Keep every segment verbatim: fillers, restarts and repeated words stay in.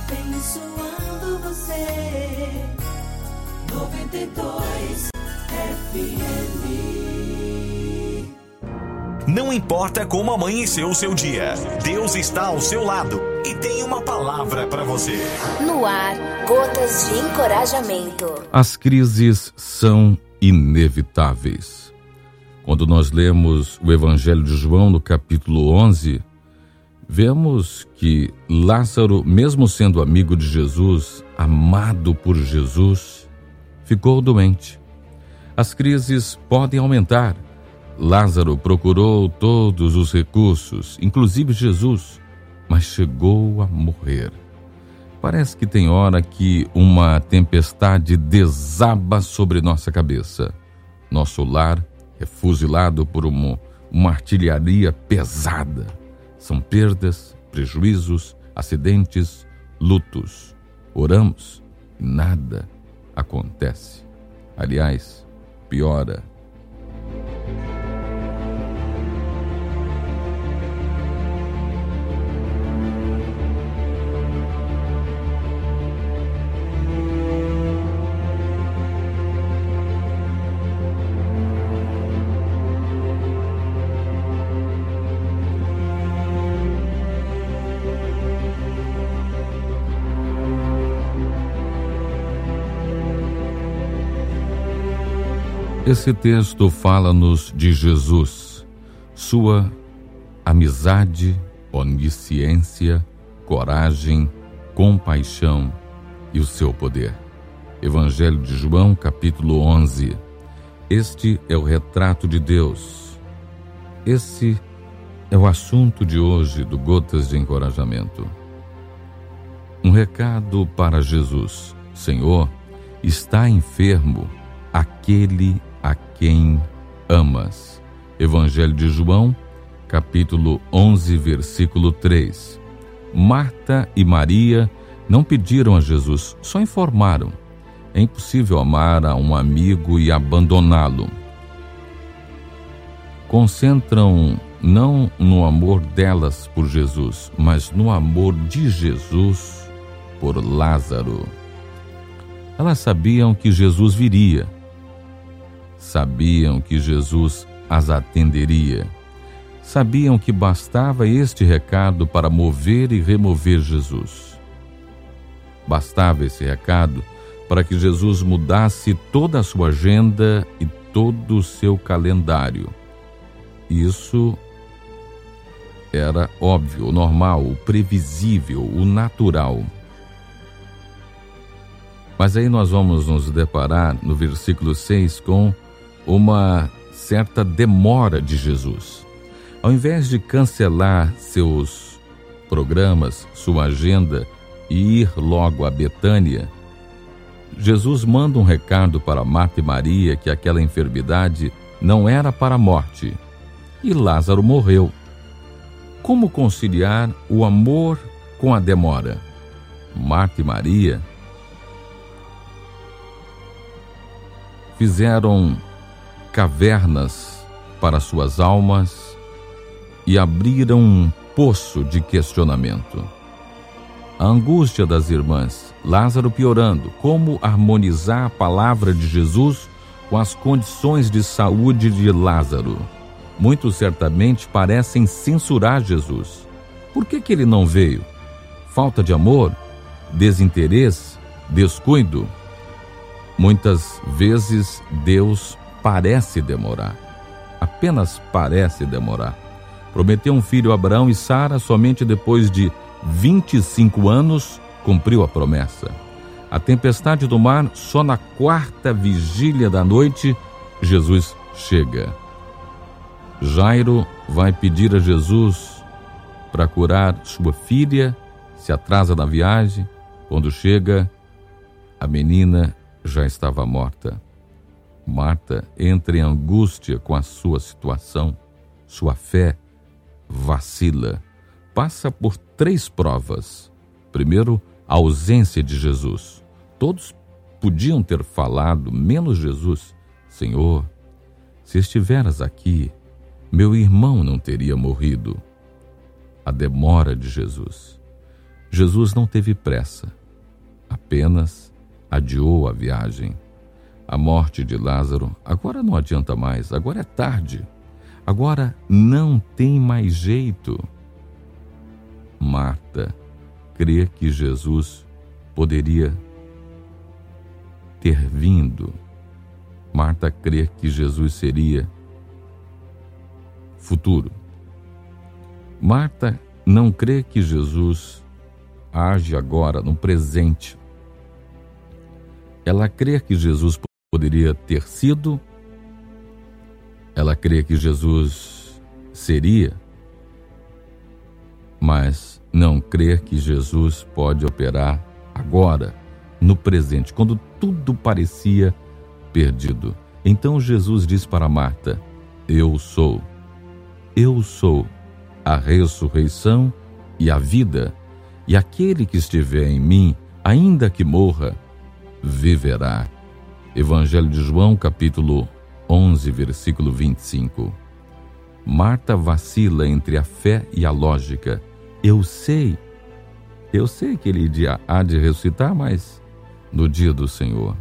abençoando você. noventa e dois F M. Não importa como amanheceu o seu dia, Deus está ao seu lado e tem uma palavra para você. No ar, gotas de encorajamento. As crises são inevitáveis. Quando nós lemos o Evangelho de João, no capítulo onze, vemos que Lázaro, mesmo sendo amigo de Jesus, amado por Jesus, ficou doente. As crises podem aumentar. Lázaro procurou todos os recursos, inclusive Jesus, mas chegou a morrer. Parece que tem hora que uma tempestade desaba sobre nossa cabeça. Nosso lar é fuzilado por uma, uma artilharia pesada. São perdas, prejuízos, acidentes, lutos. Oramos e nada acontece. Aliás, piora. Esse texto fala-nos de Jesus, sua amizade, onisciência, coragem, compaixão e o seu poder. Evangelho de João, capítulo onze. Este é o retrato de Deus. Esse é o assunto de hoje do Gotas de Encorajamento. Um recado para Jesus. Senhor, está enfermo aquele a quem amas. Evangelho de João, capítulo onze, versículo três. Marta e Maria não pediram a Jesus, só informaram. É impossível amar a um amigo e abandoná-lo. Concentram não no amor delas por Jesus, mas no amor de Jesus por Lázaro. Elas sabiam que Jesus viria. Sabiam que Jesus as atenderia. Sabiam que bastava este recado para mover e remover Jesus. Bastava esse recado para que Jesus mudasse toda a sua agenda e todo o seu calendário. Isso era óbvio, o normal, o previsível, o natural. Mas aí nós vamos nos deparar no versículo seis com uma certa demora de Jesus. Ao invés de cancelar seus programas, sua agenda e ir logo a Betânia, Jesus manda um recado para Marta e Maria que aquela enfermidade não era para a morte. E Lázaro morreu. Como conciliar o amor com a demora? Marta e Maria fizeram cavernas para suas almas e abriram um poço de questionamento. A angústia das irmãs, Lázaro piorando, como harmonizar a palavra de Jesus com as condições de saúde de Lázaro. Muitos certamente parecem censurar Jesus. Por que que ele não veio? Falta de amor? Desinteresse? Descuido? Muitas vezes Deus parece demorar, apenas parece demorar. Prometeu um filho a Abraão e Sara somente depois de vinte e cinco anos cumpriu a promessa. A tempestade do mar, só na quarta vigília da noite, Jesus chega. Jairo vai pedir a Jesus para curar sua filha, se atrasa na viagem. Quando chega, a menina já estava morta. Marta entra em angústia com a sua situação. Sua fé vacila. Passa por três provas. Primeiro, a ausência de Jesus. Todos podiam ter falado, menos Jesus. Senhor, se estiveras aqui, meu irmão não teria morrido. A demora de Jesus. Jesus não teve pressa, apenas adiou a viagem. A morte de Lázaro agora não adianta mais, agora é tarde, agora não tem mais jeito. Marta crê que Jesus poderia ter vindo. Marta crê que Jesus seria futuro. Marta não crê que Jesus age agora, no presente. Ela crê que Jesus poderia ter sido, ela crê que Jesus seria, mas não crê que Jesus pode operar agora, no presente, quando tudo parecia perdido. Então Jesus diz para Marta: eu sou, eu sou a ressurreição e a vida, e aquele que estiver em mim, ainda que morra, viverá. Evangelho de João, capítulo onze, versículo vinte e cinco. Marta vacila entre a fé e a lógica. Eu sei, eu sei que ele há de ressuscitar, mas no dia do Senhor.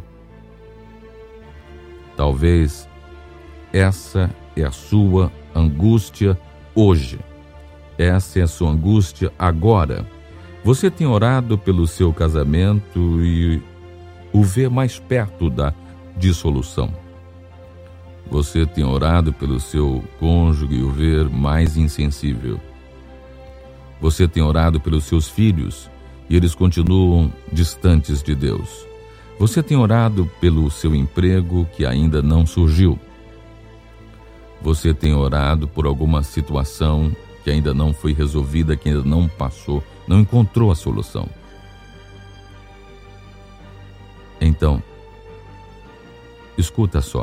Talvez essa é a sua angústia hoje. Essa é a sua angústia agora. Você tem orado pelo seu casamento e o vê mais perto da dissolução. Você tem orado pelo seu cônjuge e o vê mais insensível. Você tem orado pelos seus filhos e eles continuam distantes de Deus. Você tem orado pelo seu emprego que ainda não surgiu. Você tem orado por alguma situação que ainda não foi resolvida, que ainda não passou, não encontrou a solução. Então, escuta só.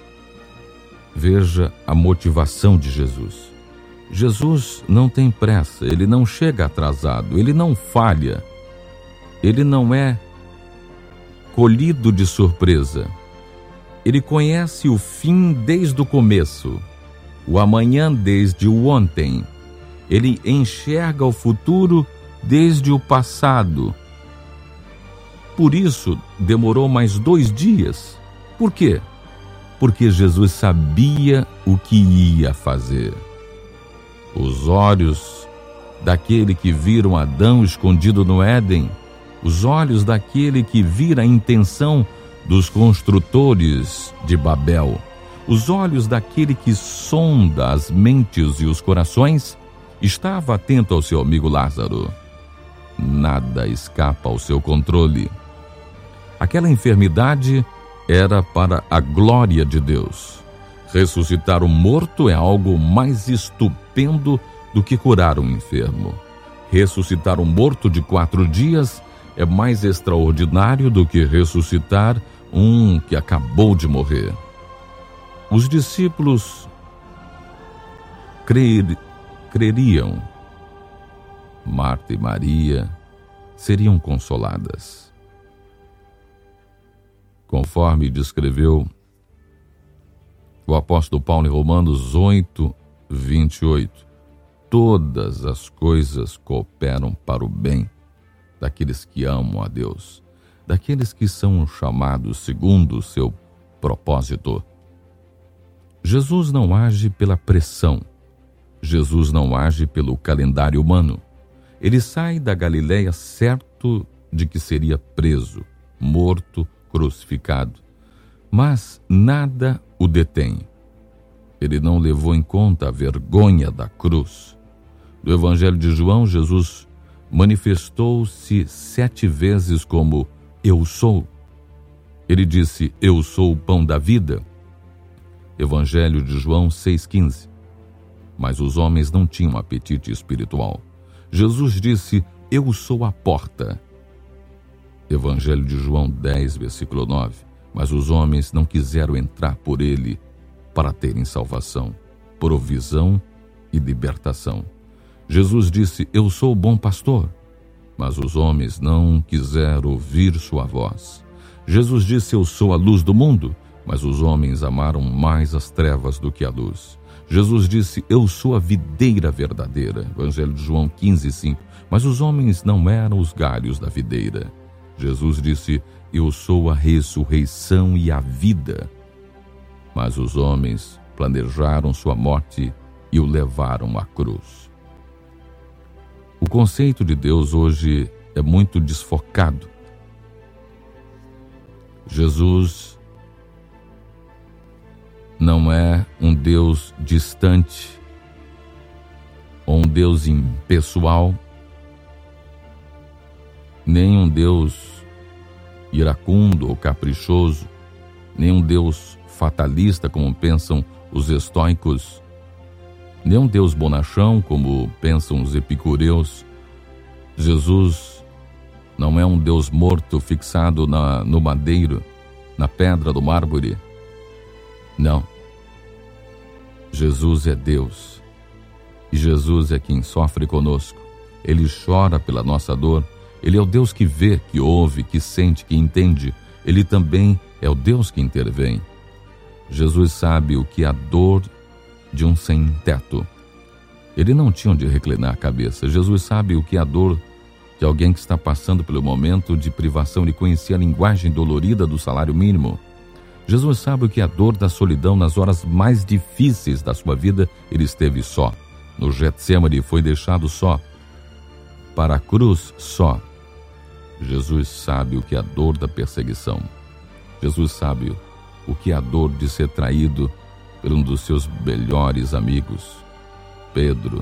Veja a motivação de Jesus. Jesus não tem pressa, ele não chega atrasado, ele não falha, ele não é colhido de surpresa. Ele conhece o fim desde o começo, o amanhã desde o ontem. Ele enxerga o futuro desde o passado. Por isso, demorou mais dois dias. Por quê? Porque Jesus sabia o que ia fazer. Os olhos daquele que viram Adão escondido no Éden, os olhos daquele que vira a intenção dos construtores de Babel, os olhos daquele que sonda as mentes e os corações, estava atento ao seu amigo Lázaro. Nada escapa ao seu controle. Aquela enfermidade era para a glória de Deus. Ressuscitar o morto é algo mais estupendo do que curar um enfermo. Ressuscitar um morto de quatro dias é mais extraordinário do que ressuscitar um que acabou de morrer. Os discípulos crer, creriam. Marta e Maria seriam consoladas. Conforme descreveu o apóstolo Paulo em Romanos oito, vinte e oito, todas as coisas cooperam para o bem daqueles que amam a Deus, daqueles que são chamados segundo o seu propósito. Jesus não age pela pressão, Jesus não age pelo calendário humano. Ele sai da Galileia certo de que seria preso, morto, crucificado, mas nada o detém. Ele não levou em conta a vergonha da cruz. No Evangelho de João, Jesus manifestou-se sete vezes como eu sou. Ele disse, eu sou o pão da vida. Evangelho de João seis, quinze. Mas os homens não tinham apetite espiritual. Jesus disse, eu sou a porta. Evangelho de João dez, versículo nove. Mas os homens não quiseram entrar por ele para terem salvação, provisão e libertação. Jesus disse, eu sou o bom pastor. Mas os homens não quiseram ouvir sua voz. Jesus disse, eu sou a luz do mundo. Mas os homens amaram mais as trevas do que a luz. Jesus disse: eu sou a videira verdadeira. Evangelho de João quinze, cinco. Mas os homens não eram os galhos da videira. Jesus disse: eu sou a ressurreição e a vida. Mas os homens planejaram sua morte e o levaram à cruz. O conceito de Deus hoje é muito desfocado. Jesus não é um Deus distante, ou um Deus impessoal, nem um Deus iracundo ou caprichoso, nem um Deus fatalista, como pensam os estoicos, nem um Deus bonachão, como pensam os epicureus. Jesus não é um Deus morto fixado na, no madeiro, na pedra do mármore. Não. Jesus é Deus. E Jesus é quem sofre conosco. Ele chora pela nossa dor. Ele é o Deus que vê, que ouve, que sente, que entende. Ele também é o Deus que intervém. Jesus sabe o que é a dor de um sem-teto. Ele não tinha onde reclinar a cabeça. Jesus sabe o que é a dor de alguém que está passando pelo momento de privação. Ele conhecia a linguagem dolorida do salário mínimo. Jesus sabe o que é a dor da solidão nas horas mais difíceis da sua vida. Ele esteve só. No Getsemane foi deixado só. Para a cruz só. Jesus sabe o que é a dor da perseguição. Jesus sabe o que é a dor de ser traído por um dos seus melhores amigos, Pedro.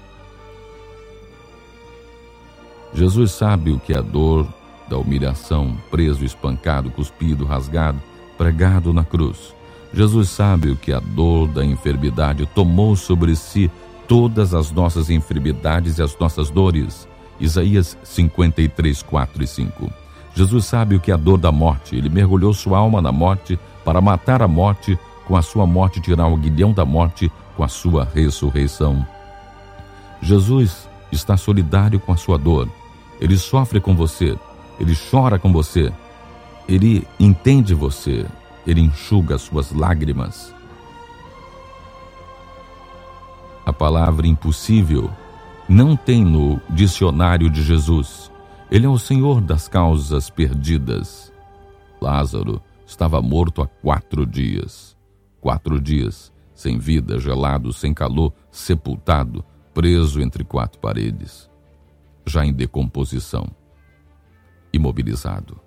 Jesus sabe o que é a dor da humilhação, preso, espancado, cuspido, rasgado, pregado na cruz. Jesus sabe o que é a dor da enfermidade, tomou sobre si todas as nossas enfermidades e as nossas dores. Isaías cinquenta e três, quatro e cinco. Jesus sabe o que é a dor da morte. Ele mergulhou sua alma na morte para matar a morte, com a sua morte tirar o aguilhão da morte com a sua ressurreição. Jesus está solidário com a sua dor. Ele sofre com você, ele chora com você, ele entende você, ele enxuga as suas lágrimas. A palavra impossível não tem no dicionário de Jesus. Ele é o Senhor das causas perdidas. Lázaro estava morto há quatro dias. Quatro dias, sem vida, gelado, sem calor, sepultado, preso entre quatro paredes, já em decomposição, imobilizado.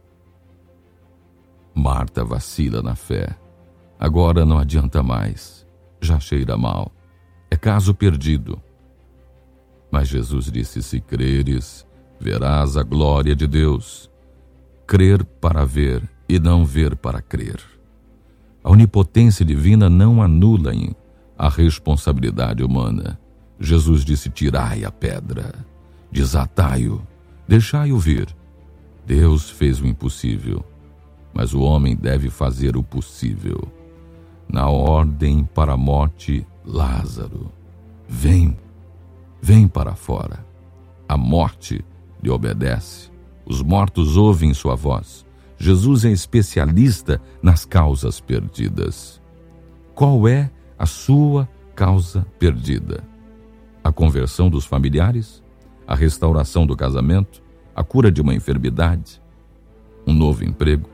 Marta vacila na fé. Agora não adianta mais, já cheira mal. É caso perdido. Mas Jesus disse: se creres, verás a glória de Deus. Crer para ver e não ver para crer. A onipotência divina não anula a responsabilidade humana. Jesus disse: tirai a pedra, desatai-o, deixai-o vir. Deus fez o impossível, mas o homem deve fazer o possível. Na ordem para a morte, Lázaro, vem, vem para fora. A morte lhe obedece. Os mortos ouvem sua voz. Jesus é especialista nas causas perdidas. Qual é a sua causa perdida? A conversão dos familiares? A restauração do casamento? A cura de uma enfermidade? Um novo emprego?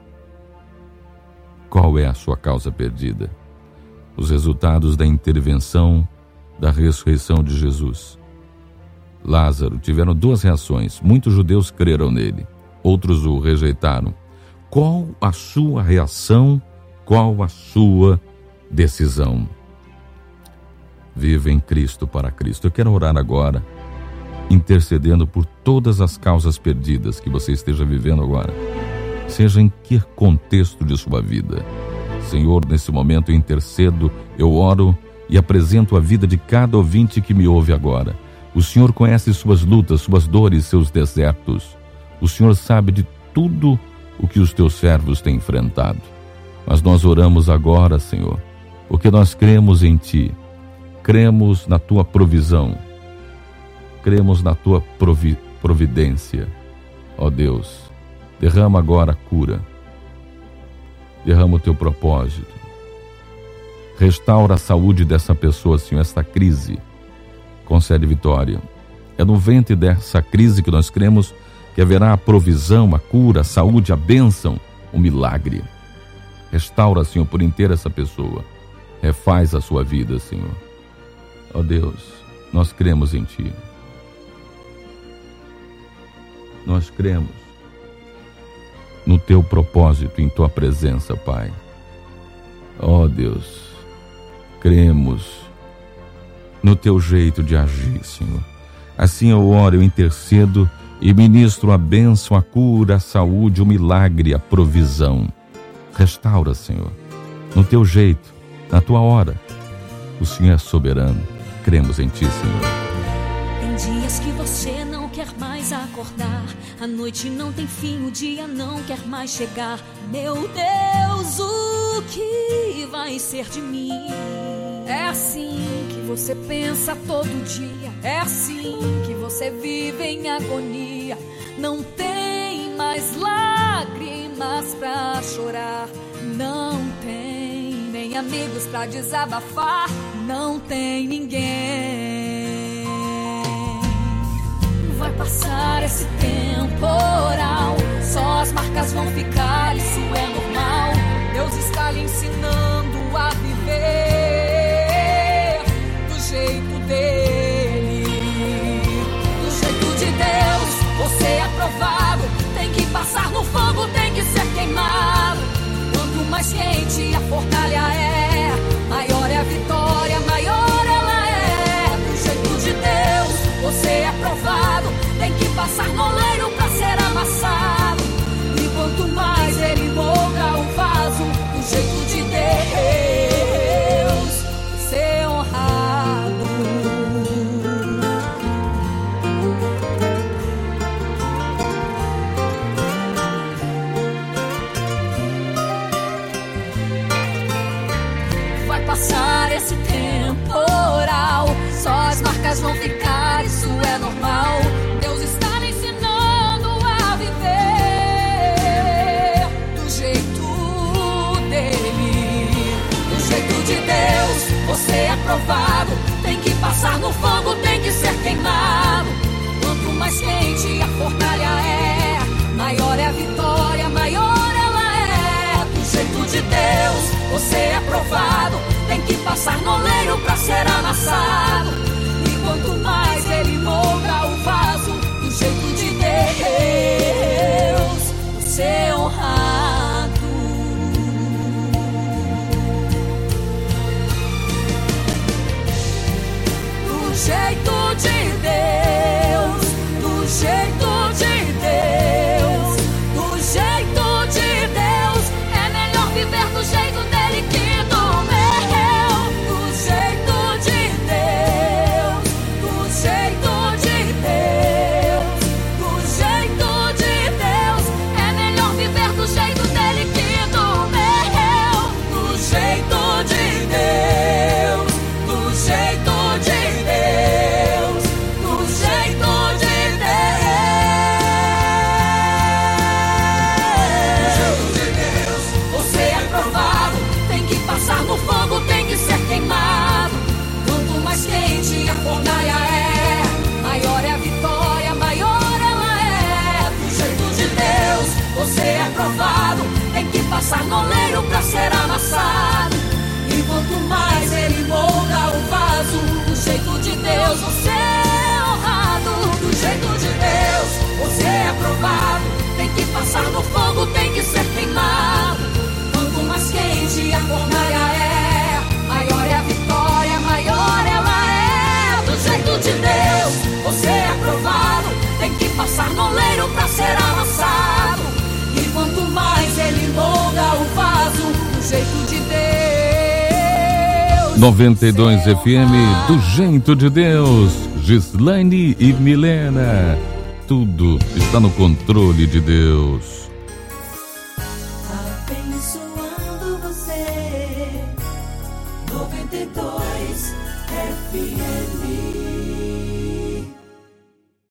Qual é a sua causa perdida? Os resultados da intervenção da ressurreição de Jesus. Lázaro tiveram duas reações. Muitos judeus creram nele, outros o rejeitaram. Qual a sua reação? Qual a sua decisão? Viva em Cristo para Cristo. Eu quero orar agora, intercedendo por todas as causas perdidas que você esteja vivendo agora, seja em que contexto de sua vida. Senhor, nesse momento eu intercedo, eu oro e apresento a vida de cada ouvinte que me ouve agora. O Senhor conhece suas lutas, suas dores, seus desertos. O Senhor sabe de tudo o que os teus servos têm enfrentado. Mas nós oramos agora, Senhor, porque nós cremos em Ti, cremos na Tua provisão, cremos na Tua provi- providência. Ó Deus, derrama agora a cura, derrama o Teu propósito, Restaura a saúde dessa pessoa, Senhor, esta crise. Concede vitória. É no ventre dessa crise que nós cremos que haverá a provisão, a cura, a saúde, a bênção, o milagre. Restaura, Senhor, por inteiro essa pessoa. Refaz a sua vida, Senhor. Ó Deus, nós cremos em Ti. Nós cremos no Teu propósito, em Tua presença, Pai. Ó Deus, cremos no Teu jeito de agir, Senhor. Assim eu oro, eu intercedo e ministro a bênção, a cura, a saúde, o milagre, a provisão. Restaura, Senhor, no Teu jeito, na Tua hora. O Senhor é soberano. Cremos em Ti, Senhor. Tem dias que você não quer mais acordar, a noite não tem fim, o dia não quer mais chegar. Meu Deus, o que vai ser de mim? É assim que você pensa todo dia, é assim que você vive em agonia. Não tem mais lágrimas pra chorar, não tem nem amigos pra desabafar, não tem ninguém. Vai passar esse temporal, só as marcas vão ficar, isso é normal. Deus está lhe ensinando a viver do jeito dele, do jeito de Deus. Você é aprovado, tem que passar no fogo, tem que ser queimado. Quanto mais quente a fornalha é, maior é a vitória, maior ela é. Do jeito de Deus, você é aprovado, tem que passar no oleiro pra ser amassado. E quanto mais ele molda o vaso, do jeito de Deus, ser honrado. Vai passar esse temporal, só as marcas vão ficar, isso é normal. Deus está lhe ensinando a viver do jeito dele, do jeito de Deus. Você é aprovado, tem que passar no fogo, tem que ser queimado. Quanto mais quente a fornalha é, maior é a vitória, maior ela é. Do jeito de Deus, você é aprovado, tem que passar no oleiro pra ser amassado. E quanto mais ele molda o vaso, do jeito de Deus, você é honrado. Do jeito de Deus, do jeito de Deus, do jeito de Deus, é melhor viver do jeito dele que do meu. Do jeito de Deus, do jeito de Deus, do jeito de Deus, é melhor viver do jeito dele que do meu. Do jeito de Deus, do jeito de Deus, do jeito de Deus. Você é aprovado, tem que passar no fogo, tem que ser queimado. Quanto mais quente a fornalha é, maior é a vitória, maior ela é. Do jeito de Deus, você é aprovado, tem que passar no oleiro pra ser amassado. E quanto mais ele molda o vaso, do jeito de Deus, você é honrado. Do jeito de Deus, você é aprovado, tem que passar no fogo, tem que ser queimado. Quanto mais quente a fornalha é, maior é a vitória, maior ela é. Do jeito de Deus, você é aprovado, tem que passar no oleiro pra ser amassado. E quanto mais ele molda o vaso, do jeito de Deus. noventa e dois F M, do jeito de Deus. Gislaine e Milena. Tudo está no controle de Deus. Abençoando você, noventa e dois F M.